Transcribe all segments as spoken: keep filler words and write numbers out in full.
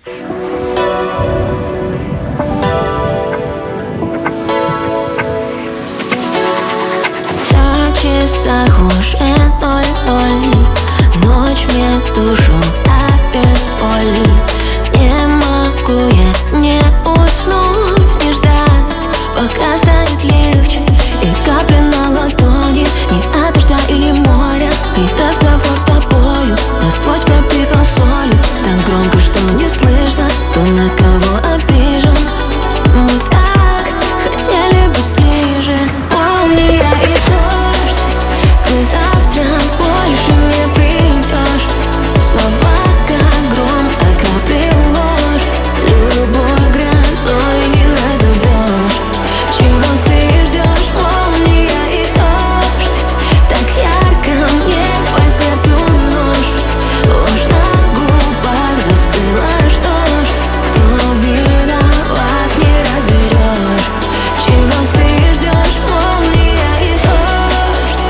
На часах уже ноль-ноль, ночь мне душу опять боль. Не могу я не уснуть, не ждать, пока станет легче. И капли на ладони, не от дождя или моря. И разговор с тобою насквозь пропитан солью, так громко, что не слышно, кто на кого обижен. Мы так хотели быть ближе. Молния и дождь, ты завтра больше не придешь. Слова как гром, а капли ложь. Любовь грозой не назовешь. Чего ты ждешь? Молния и дождь, так ярко мне по сердцу нож. Ложь на губах застыла, что ж, кто виноват, не разберешь. Чего ты ждешь? Молния и дождь.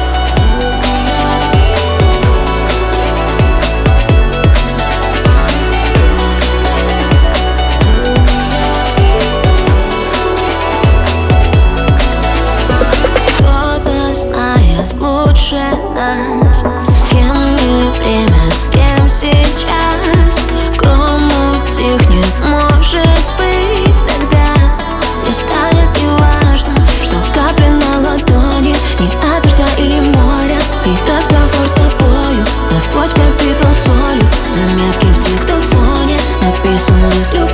Кто-то знает лучше нас, с кем не время, с кем сейчас. Гром утихнет, может быть, тогда не станет неважно, что капли на ладони, не от дождя или моря. И разговор с тобою насквозь пропитан солью, заметки в диктофоне написаны с любовью.